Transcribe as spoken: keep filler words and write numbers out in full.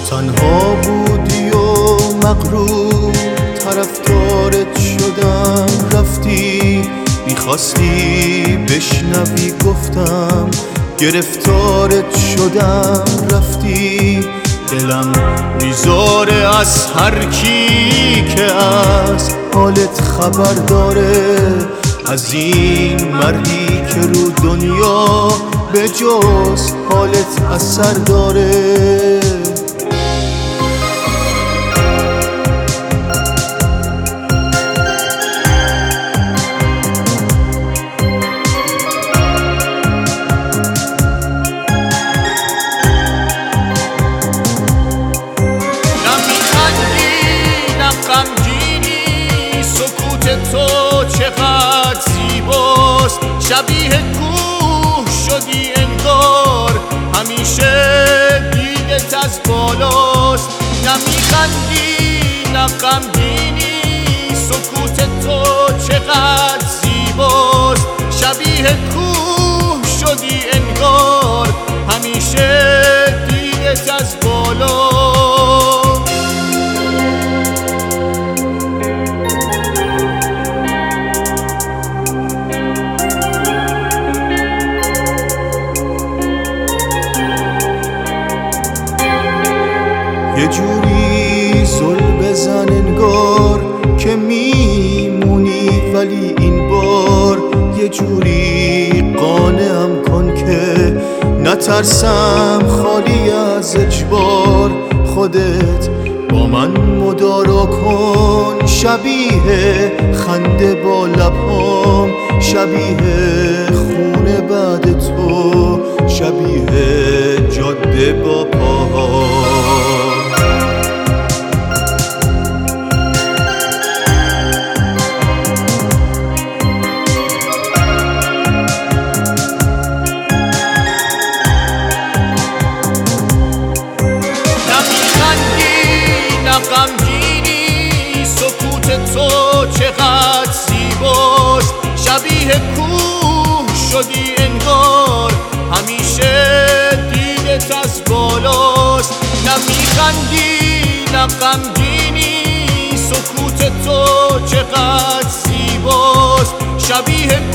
تنها بودی و مغرور طرفدارت شدم، رفتی میخواستی بشنوی گفتم، گرفتارت شدم رفتی. دلم میذاره از هر کی که از حالت خبر داره، از این مردی که رو دنیا به جز حالت اثر داره. تو چقدر زیباست، شبیه کوه شدی انگار، همیشه دیدت از بالاست. نمیخندی نه غمگینی، سکوت تو چقدر زیباست، شبیه کوه شدی انگار، همیشه دیدت از بالاست. یه جوری زل بزن انگار که میمونی، ولی این بار یه جوری قانعم کن که نترسم خالی از اجبار. خودت با من مدارا کن، شبیه خنده با لبام، شبیه خونه بعد تو، شبیه جاده با پاهام. غمگینی، سکوت تو چقدر زیباست، شبیه کوه شدی انگار، همیشه دیدت از بالاست. نمیخندی نه غمگینی، سکوت تو چقدر زیباست، شبیه